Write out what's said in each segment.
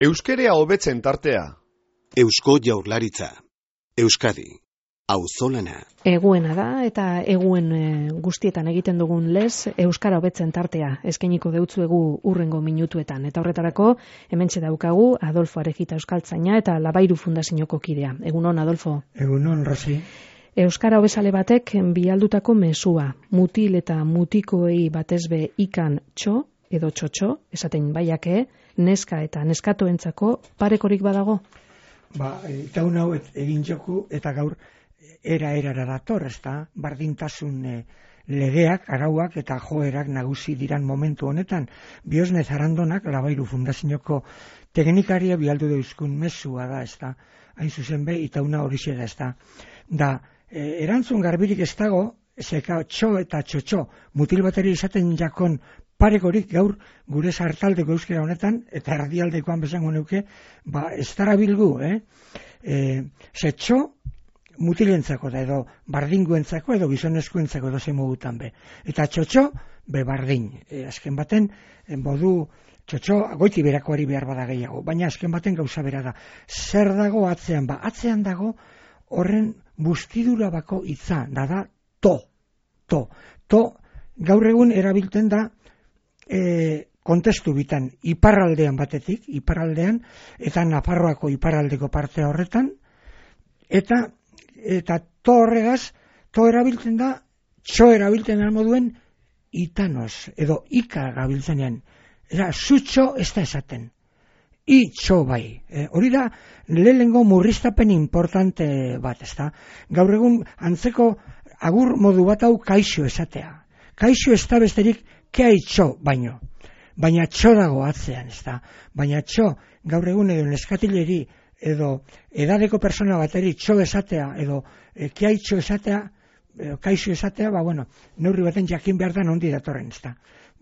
Euskerea hobetzen tartea. Eusko Jaurlaritza. Euskadi. Auzolana. Eguena da eta eguen guztietan egiten dugun lez euskara hobetzen tartea eskainiko deutzuegu urrengo minutuetan. Eta horretarako hementxe daukagu Adolfo Arejita euskaltzaina eta Labairu Fundazioko kidea. Egunon, Adolfo. Egunon, Rosi. Euskara hobezale batek bialdutako mezua. Mutil eta mutikoei batezbe ikan txo edo txotxo, esaten baiake, neska eta neskatoentzako parekorik badago? Itaun hau egin joku eta gaur erara dator, ezta? Bardintasun legeak, arauak eta joerak nagusi diran momentu honetan. Biosnez Arandonak, Labairu Fundazioko teknikaria bialdu deuzkun mezua da, ezta? Hain zuzen be, itauna horixe da, ezta? Da, erantzun garbirik ez dago, zeka txo eta txotxo, mutil bateri izaten jakon parekorik gaur gure sartaldeko euskera honetan, eta erdialdekoan bezango neuke, ez dara bilgu, ze txo mutilentzako da, edo bardinguentzako, edo gizonezkoentzako edo zemogutan be. Eta txotxo, be bardin. Azken baten, modu txotxo goiti berakoari behar bada gehiago, baina azken baten gauza bera da. Zer dago atzean? Atzean dago horren bustidura bako hitza, da to. To gaur egun erabiltzen da kontestu bitan, iparraldean batetik, iparraldean, eta Nafarroako iparraldeko parte horretan, eta to horregaz, to erabiltzen da, txo erabiltzen almoduen, itanos, edo ika gabiltzenean. Zutxo ez da esaten. Txo bai. Hori da, lehengo murriztapen importante bat, ez da. Gaur egun, antzeko agur modu bat hau kaixo esatea. Kaixo ez da besterik, kea txo baino. Baina txo dago atzean, ez da. Baina txo, gaur egun edo neskatileri, edo edadeko persona bateri txo esatea, edo kea txo esatea, kaixo esatea, neurri baten jakin behar da nondi datorren, ez da.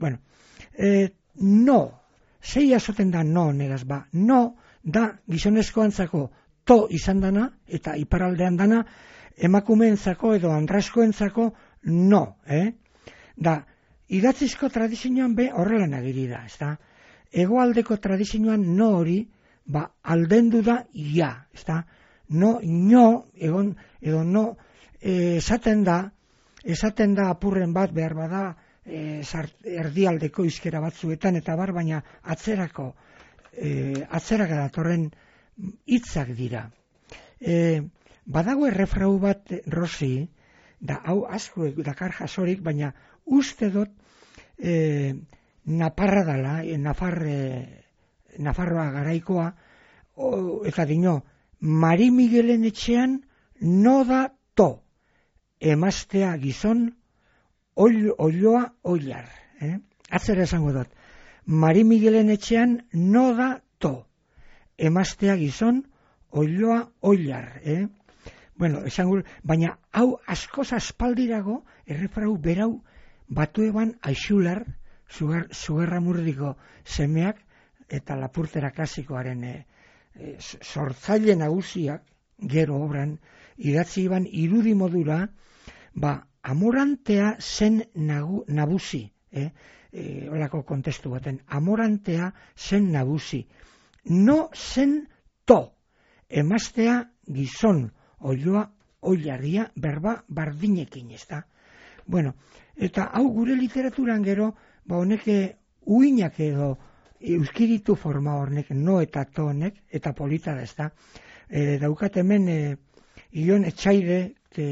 No, zei azoten da no, negaz no, da gizonezkoantzako to izan dana, eta iparaldean dana, emakumeentzako edo andraskoentzako no, Da, idatzizko tradizioan be horrela nagiri da, ez da. Hegoaldeko tradizioan no hori, aldendu da ia, ez da. No, egon, edo no, esaten da apurren bat behar bada erdialdeko izkera batzuetan, eta baina atzeraka datorren hitzak dira. Badago errefrau bat, Rosi, da hau asko dakar jasorik, baina uste dut Naparra dala, Nafarroa garaikoa, eta dino, Mari Miguelen etxean no da to, emaztea gizon, oiloa oilar. Atzera esango dut, Mari Miguelen etxean no da to, emaztea gizon, oiloa oilar. Baina hau askoz aspaldirago, errefrau berau, batu eban Aixular, Zugerramurdiko semeak, eta Lapurtera klasikoaren sortzaile nagusiak, gero obran, idatzi iban irudi modura, amorantea zen nagusi, holako kontestu baten, amorantea zen nagusi, no zen to, emaztea gizon, oiloa oilarria berba bardinekin, ez da. Eta hau gure literaturan gero, honeke uinak edo euskiritu forma hornek, no eta to honek, eta polita da, ez da. Daukat hemen, Ion Etxaide,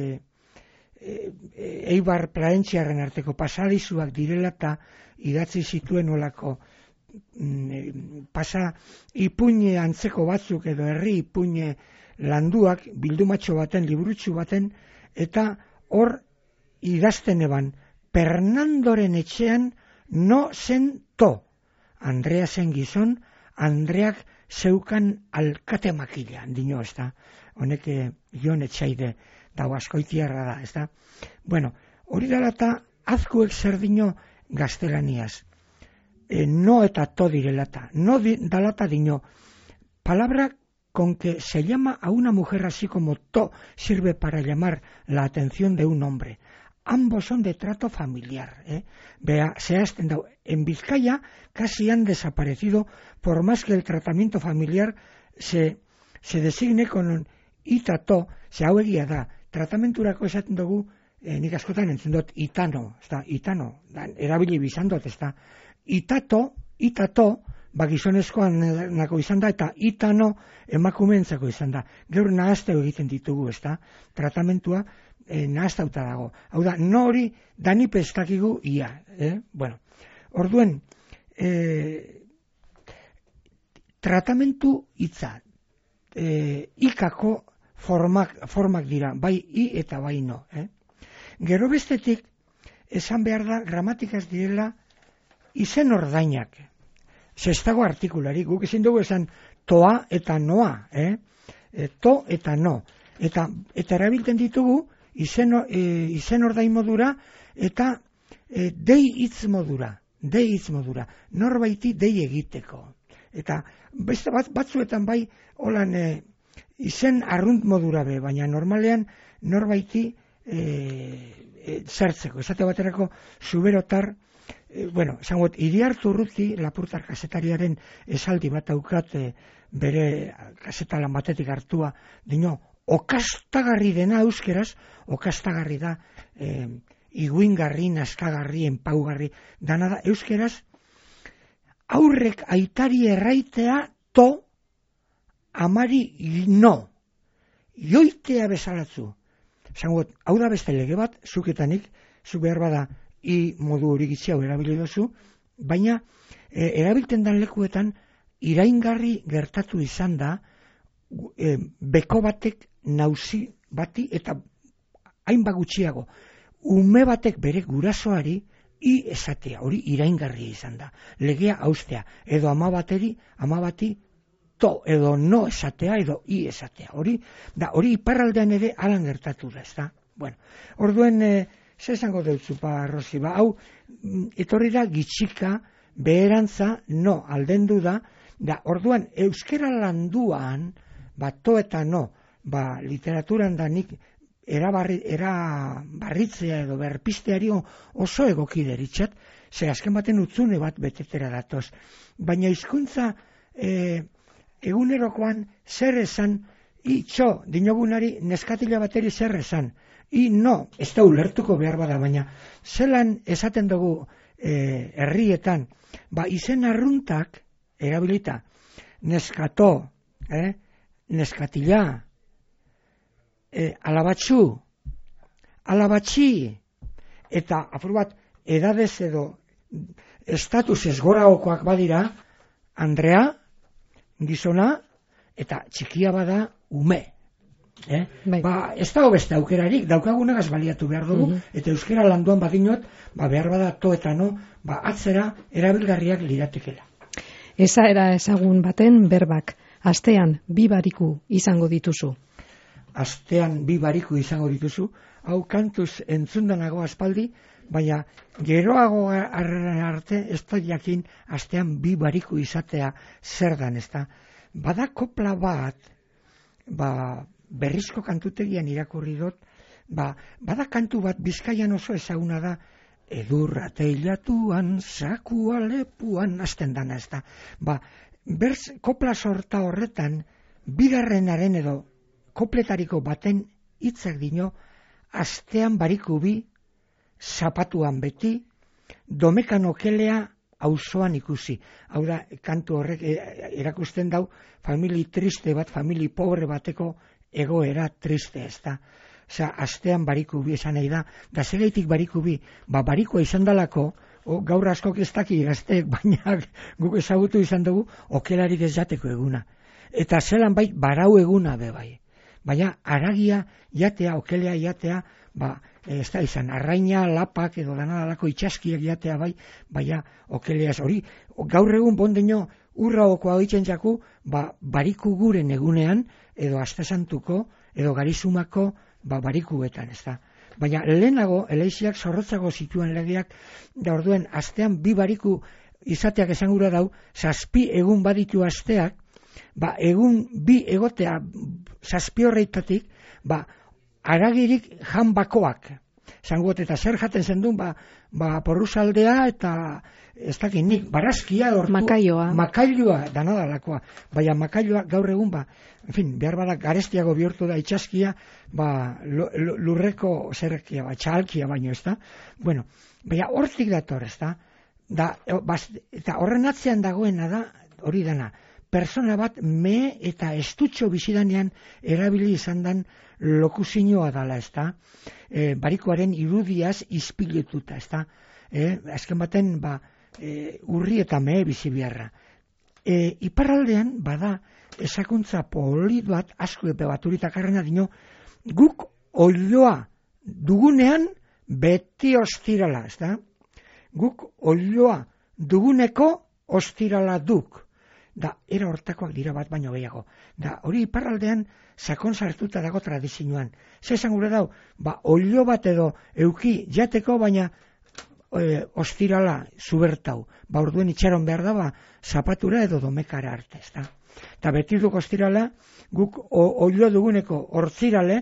Eibar Plaentziarren arteko pasadizuak direla eta idatzi zituen olako ipuine antzeko batzuk edo herri ipuine landuak bildumatxo baten, liburutxu baten, eta hor idazten eban, Fernandoren etxean no zen to. Andrea zen gizon, Andreak zeukan alkate makila, dino, ez da. Honek Jon Etxaide dago askoitiarra da, ez da. Hori dala eta azkuek zer dino gaztelaniaz. No eta to direlata. No dalata dino. Palabra con que se llama a una mujer así como to sirve para llamar la atención de un hombre. ambos son de trato familiar. Vea, zehazten dau, en Bizkaia casi han desaparecido, por más que el tratamiento familiar se designe con itato, hau egia da, tratamenturako esaten dugu, nik askotan entzun dut, itano, erabili bizan dut, itato, gizonezkoan nako izan da, eta itano emakumeentzako izan da. Gaur nahazteu egiten ditugu, tratamentua nahaztauta dago. Hau da, nori danipe ez dakigu ia. Bueno, orduen, tratamentu hitza, ikako formak dira, bai i eta bai no. Gero bestetik, esan behar da, gramatikaz direla, izen ordainak. Zestago artikulari, guk ezin dugu esan toa eta noa, to eta no. Eta erabiltzen ditugu izen ordain modura eta dei hitz modura. Norbaiti dei egiteko. Eta beste batzuetan bai holan izen arrunt modura be, baina normalean norbaiti zertzeko. Esate baterako zuberotar, esangot, Iriarte Urruti, Lapurtar kazetariaren esaldi bat daukat bere kasetalan batetik hartua, dino, okastagarri dena euskeraz, okastagarri da, iguingarri, naskagarri, enpaugarri, dana da, euskeraz, aurrek aitari erraitea to, amari no, joitea bezalatzu. Esangot, hau da beste lege bat, zuketanik, zuk behar bada, i modu hori gitziau erabili dozu, baina erabilten dan lekuetan iraingarri gertatu izan da beko batek nauzi bati eta hainbat gutxiago ume batek bere gurasoari i esatea, hori iraingarri izan da. Legea haustea, edo ama bati to edo no esatea edo i esatea. Hori iparraldean ere alan gertatu da, ezta? Bueno, orduen ze esango deutzu, Rosi, hau, etorri da gitxika, beherantza, no, aldendu da, orduan, euskera landuan, to eta no, literaturan da nik barritzea edo berpisteari oso egoki deritxat, ze azken baten utzune bat betetera datoz. Baina hizkuntza egunerokoan zer esan, itxo, dinogunari neskatila bateri zer esan, no, ez da ulertuko behar bada, baina zelan esaten dugu herrietan, izen arruntak erabilita, neskato, neskatila, alabatxi, eta apur bat edadez edo estatus ezgoragokoak badira, Andrea, gizona, eta txikia bada ume. Ez da beste aukerarik, daukagunagaz baliatu behar dugu, eta euskera landuan badinot, behar bada to eta no, atzera erabilgarriak liratekela. Eza era ezagun baten berbak, astean 2 bariku izango dituzu. Astean 2 bariku izango dituzu, hau kantuz entzundanago aspaldi, baina geroago arte ez da jakin astean 2 bariku izatea zer dan, ez da. Bada kopla bat, berrizko kantutegian irakurri dut, bada kantu bat Bizkaian oso ezaguna da, edurra teilatuan, sakua lepuan, hasten dana, ez da. Kopla sorta horretan, bigarrenaren edo kopletariko baten hitzak dino, astean bariku 2, zapatuan beti, domekan okelea auzoan ikusi. Hau da, kantu horrek erakusten dau, famili triste bat, famili pobre bateko egoera triste, ez da. Osea, astean bariku 2 esan nahi da, da segeitik bariku 2, barikoa izan dalako, gaur askok ez daki gazteek, baina guk ezagutu izan dugu, okelarik ez jateko eguna. Eta zelan bai, barau eguna be bai. Baina aragia jatea, okelea jatea, ez da izan, arraina, lapak edo danadalako itxaskiak jatea bai, baina okelea ez hori. Gaur egun bondeño urraoko hau itxentzaku, bariku guren egunean, edo astesantuko, edo garizumako, barikuetan, ez da. Baina lehenago, eleiziak zorrotzago zituen legeak, da orduen, astean 2 bariku izateak esan gura dau, 7 egun baditu asteak, egun 2 egotea 7 horreitatik, aragirik jan bakoak. Zangot, eta zer jaten zendun, porruzaldea eta ez dakit nik, barazkia makailoa danadalakoa, baina makailoa gaur egun en fin, behar bada garestiago bihurtu da itxaskia, lurreko zerrekia, txalkia baino, ez da? Bueno, baina hortik dator, ez da? Eta horren atzean dagoena da, hori dana, persona bat me eta estutxo bizidanean erabili izan dan lokuzinoa dala, ez da? Barikoaren irudiaz izpiletuta, ez da? Azken baten, urri eta me bizi biharra. Iparraldean, bada, esakuntza polit bat, asko epe baturitakarrena dino, guk oiloa dugunean beti ostirala, ez da? Guk oiloa duguneko ostirala duk. Da, era hortakoak dira bat baino gehiago. Da, hori iparraldean sakon sartuta dago tradizioan. Zezan gure dau, oilo bat edo euki jateko, baina ostirala zubertau. Orduen itxaron behar da, zapatura edo domekara arte, ez da. Eta beti duk ostirala, guk oilo duguneko hortzirale,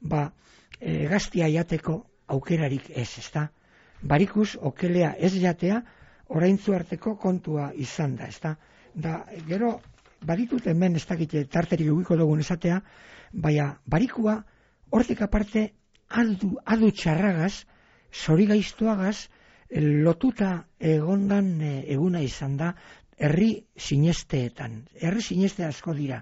gaztia jateko aukerarik ez da. Barikuz, okelea ez jatea, oraintzu arteko kontua izan da, ez da. Da, gero, baditut hemen ez dakite tarterik egiko dugun esatea, baina barikua hortik aparte adu txarragaz, zori gaiztuagaz, lotuta egondan eguna izan da, herri sinesteetan. Herri sineste asko dira.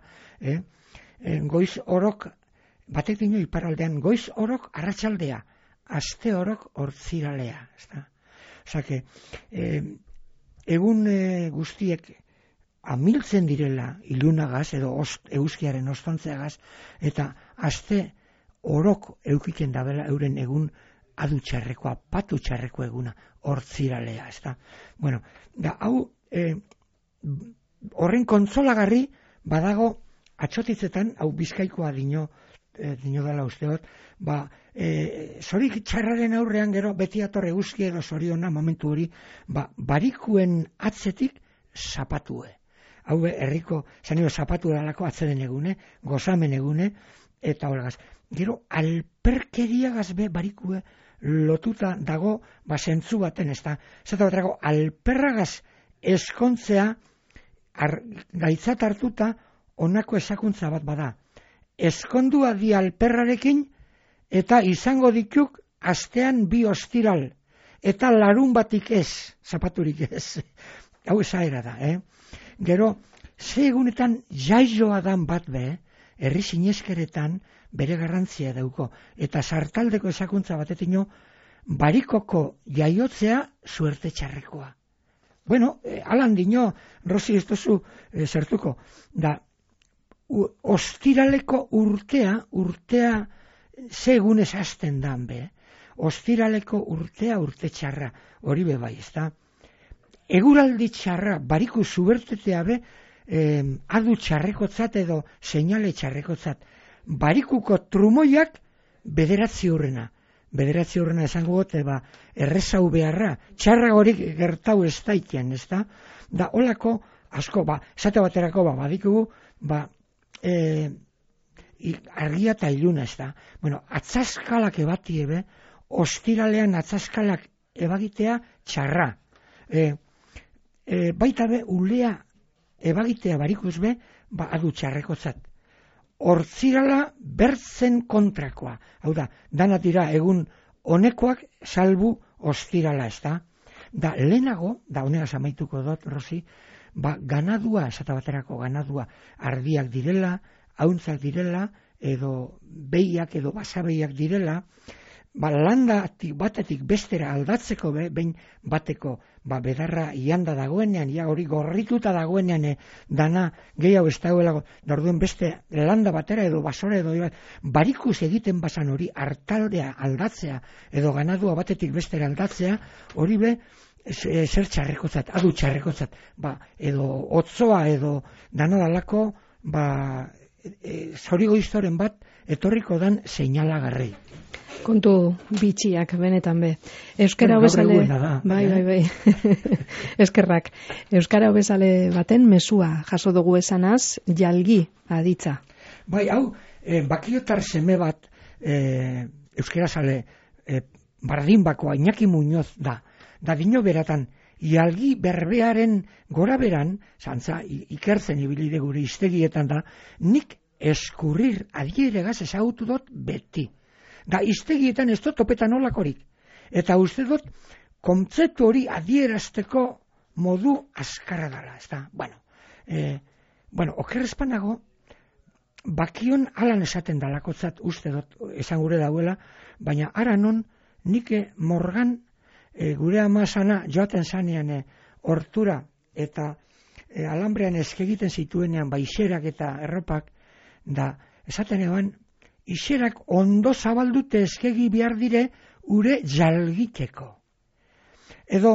Goiz orok, batek dino iparraldean, goiz orok arratsaldea, aste orok hortziralea. Osake, egun guztiek amiltzen direla ilunagaz edo euskiaren ostontzeagaz, eta aste orok eukiken dabela euren egun adutxarrekoa, patutxarreko eguna, hortziralea, ez da. Bueno, da, hau, horren kontsolagarri badago atxotitzetan, hau bizkaikoa dino dela usteot, zorik txarraren aurrean gero beti atorre euski edo zoriona momentu hori, barikuen atzetik zapatue. Hau herriko, zanio zapatu dalako atzeden egune, gozamen egune, eta horregaz. Gero, alperkeriagaz be barikue lotuta dago, zentzu baten, ez da. Zata baterako, alperragaz eskontzea, gaitzat hartuta, onako esakuntza bat bada. Eskondua di alperrarekin, eta izango dituk, astean 2 ostiral, eta larun batik ez, zapaturik ez. Hau esaera da, Gero, ze egunetan jaizoa dan bat be, herri sineskeretan bere garrantzia dauko. Eta sartaldeko esakuntza batetino, barikoko jaiotzea suerte txarrekoa. Bueno, alan dino, Rosi ez duzu zertuko, da, ostiraleko urtea ze egunez hasten dan be, ostiraleko urtea urte txarra, hori be bai, ez da. Eguraldi txarra, bariku zubertetea be, adu txarrekotzat edo seinale txarrekotzat. Barikuko trumoiak 9 urrena. 9 urrena esango gote, errezau beharra. Txarra horik gertau ez daitean, ez da? Da, holako, asko, esate baterako, badikugu, argia eta iluna, ez da? Bueno, atzaskalak ebati ebe, ostiralean atzaskalak ebagitea txarra. Baita be, ulea ebagitea barikuz be, adu txarrekotzat. Hortzirala bertzen kontrakoa. Hau da, dana dira egun honekoak salbu ostirala, ez da? Da, lehenago, da honegaz amaituko dut, Rosi, ganadua, esata baterako ganadua, ardiak direla, hauntzak direla, edo behiak edo basabeiak direla, landatik batetik bestera aldatzeko behin bateko bedarra ianda dagoenean, hori gorrituta dagoenean dana gehiago ez dagoelago, orduen beste landa batera edo basora edo barikuz egiten basan hori hartaldea aldatzea edo ganadua batetik bestera aldatzea, hori be zer txarrekotzat, adu txarrekotzat, edo otzoa edo dana dalako zorigo historien bat etorriko dan seinalagarri. Kontu bitxiak benetan be. Euskara hobezale, bai. Eskerrak. Euskara hobezale baten mesua jaso dugu esanaz, jalgi aditza. Bai, hau, bakiotar seme bat euskara sale Bardinbakoa Iñaki Muñoz da dino beratan, ialgi berbearen gora beran, zantza ikertzen ibilide gure iztegietan da, nik eskurrir adieregaz ezagutu dut beti. Da iztegietan ez dut topetan olakorik. Eta uste dut, kontzeptu hori adierazteko modu azkarra dela, ez da? Okerrezpanago, bakion alan esaten dalakotzat uste dut, esan gure dauela, baina ara non, nike Morgan, gure amazana joaten zanean hortura eta alambrean eskegiten zituenean ixerak eta erropak, da esaten eban, ixerak ondo zabaldute eskegi behar dire ure jalgiteko. Edo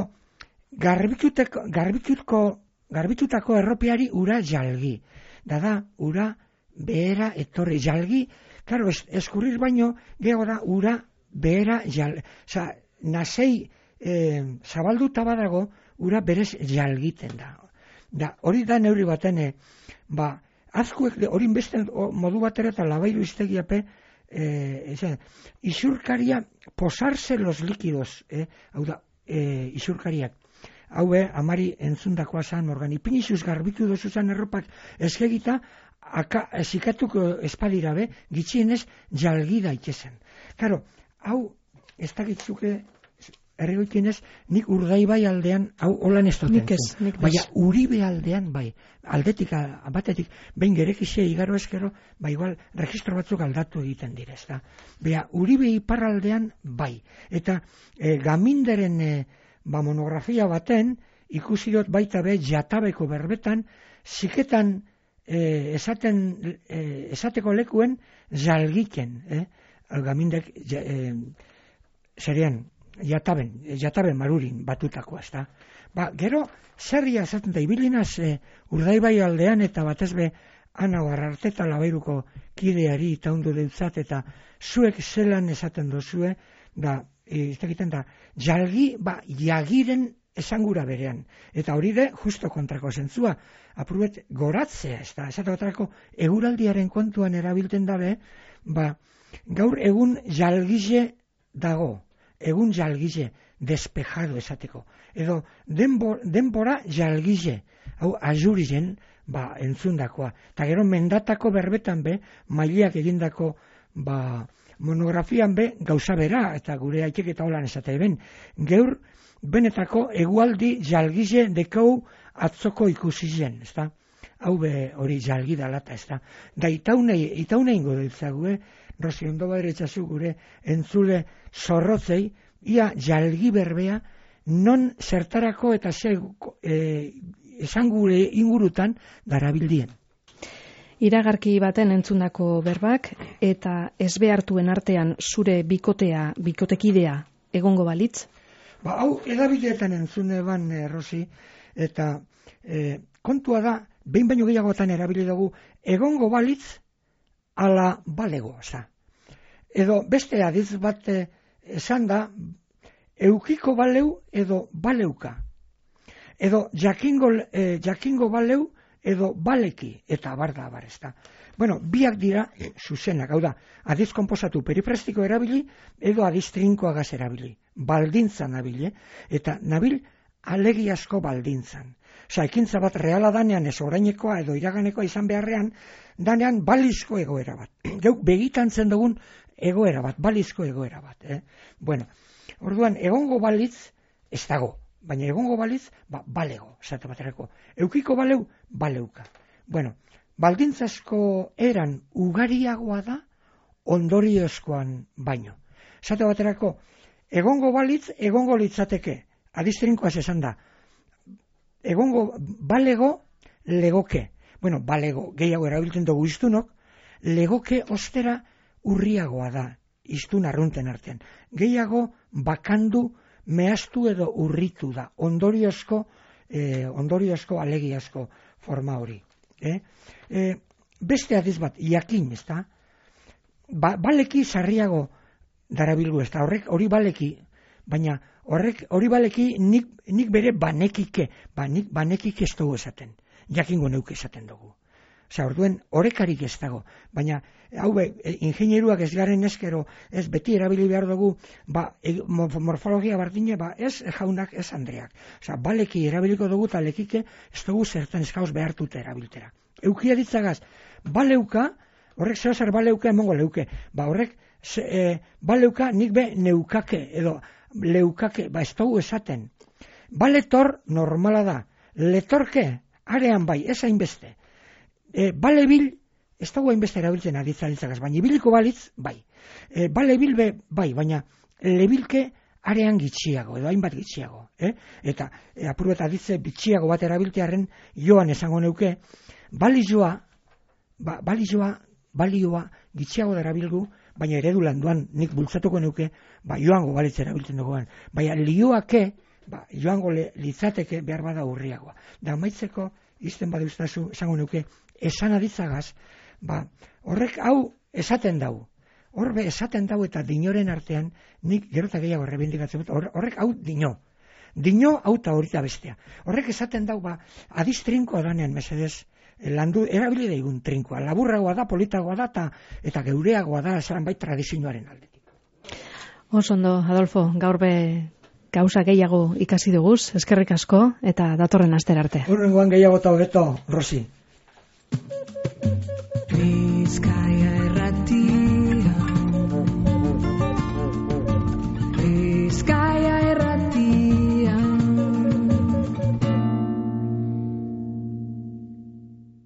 garbitutako erropiari ura jalgi. Da, ura behera etorri jalgi, claro, eskurrir baino, geho da, ura behera jalgi. Osa, nasei zabalduta badago, ura berez jalgiten da. Hori da neurri baten, azkuek, hori beste modu batera eta labairu iztegiape, isurkaria posarse los líquidos, hau da, isurkariak. Haue, amari entzundakoa zan, Morgan, ipinizuz garbitu dozuzan erropak eskegita, zikatuko espadira be, gitxienez jalgi daitezen. Karo, hau, ez dakitzuke, erregoikinez, nik Urdaibai aldean, hau holan ez duten. Baina Uribe aldean, bai, aldetik, batetik, behin gerekizia igaro eskero, igual, registro batzuk aldatu egiten direz, da. Baina Uribe iparraldean, bai. Eta Gaminderen monografia baten, ikusi dut baita be, Jatabeko berbetan, ziketan esateko lekuen jalgiken, Gamindek, serian, Jataben marurin batutakoa, ez da. Gero, zerria esaten da, ibilinaz Urdaibai aldean eta batezbe Ana Barrarteta labairuko kideari eta ondo deutzat eta zuek zelan esaten dozue, ez dakiten da, jalgi, jagiren esangura berean. Eta hori de, justo kontrako zentzua, apurubet goratzea, ez da, esate batarako eguraldiaren kontuan erabilten dabe, gaur egun jalgize dago. Egun jalgize, despejado esateko. Edo denbora jalgize, hau azurizen, entzundakoa. Eta gero mendatako berbetan be, mailiak egindako monografian be, gauza bera, eta gure aitek eta holan esate ben. Geur, benetako egualdi jalgize dekau atzoko ikusi zen, ez da? Hau be hori jalgi dalata, ez da? Da itaune ingo ditzague, Rosi, ondo badere etxazu gure entzule zorrotzei, ia jalgi berbea, non zertarako eta esan gure ingurutan darabildien. Iragarki baten entzundako berbak, eta ezbehartuen artean zure bikotekidea egongo balitz? Hau, edabideetan entzune ban, Rosi, eta kontua da, behin baino gehiagotan erabili dugu, egongo balitz, ala balego, edo beste adiz bat esan da, eukiko baleu edo baleuka, edo jakingo baleu edo baleki, eta barda abarezta. Bueno, biak dira zuzenak, hau da, adiz konposatu perifrastiko erabili, edo adiz trinkoagaz erabili, baldintzan nabile, eta nabil alegiazko baldintzan. Ekintza bat reala danean ez orainekoa edo iraganekoa izan beharrean, danean balizko egoera bat. Geuk begitantzen dugun egoera bat, balizko egoera bat. Bueno, orduan, egongo balitz ez dago, baina egongo balitz, balego, esate baterako. Eukiko baleu, baleuka. Bueno, baldintzazko eran ugariagoa da, ondoriozkoan baino. Esate baterako, egongo balitz, egongo litzateke. Adistrinkoaz esan da, egongo balego, legoke. Bueno, balego, gehiago erabiltzen dugu iztunok, legoke ostera urriagoa da, iztun arrunten artean. Gehiago bakandu, mehaztu edo urritu da, ondoriozko alegiazko forma hori. Beste adiz bat, jakin, ez da? Baleki sarriago darabilgu, ez da? Hori baleki, baina hori baleki nik bere banekike, nik banekike ez dugu esaten, jakingo neuke esaten dugu. orduen orekarik ez dago, baina ingenieriak ez garen eskero, ez beti erabili behar dugu, morfologia bardine, ez jaunak, ez Andreak. Baleki erabiliko dugu, eta lekike ez dugu zertan eskauz behartute erabiltera. Eukia ditzagaz, baleuka, horrek zer baleuka emongo leuke, horrek baleuka nik be neukake, edo leukake, ez dugu esaten. Baletor normala da, letorke arean bai, ez hainbeste. Balebil, ez dago hainbeste erabiltzen aditzalitzakaz, baina ibiliko balitz, bai. Balebil bai, baina lebilke arean gitxiago, edo hainbat gitxiago. Eta apuru eta aditze bitxiago bat erabiltearen joan esango neuke, balioa gitxiago darabilgu, baina eredu landuan nik bultzatuko neuke, joango balitz erabiltzen duguan. Baina lioake, joango litzateke behar bada urriagoa. Da maitzeko, izten badiuztazu, esango neuke, esan aditzagaz, horrek hau esaten dau. Horbe esaten dau eta dinoren artean, nik gerota gehiago errebindikatzen dut, horrek hau dino. Dino hau eta horita bestea. Horrek esaten dau, adiz trinkoa danean, mesedez, landu, erabili daigun trinkoa. Laburragoa da, politagoa da, eta geureagoa da, esan bai tradizioaren aldetik. Osondo, Adolfo, gaur be gauza gehiago ikasi duguz, eskerrik asko, eta datorren aster arte. Hurrengoan gehiago eta hobeto, Rosi. Bizkaia Irratia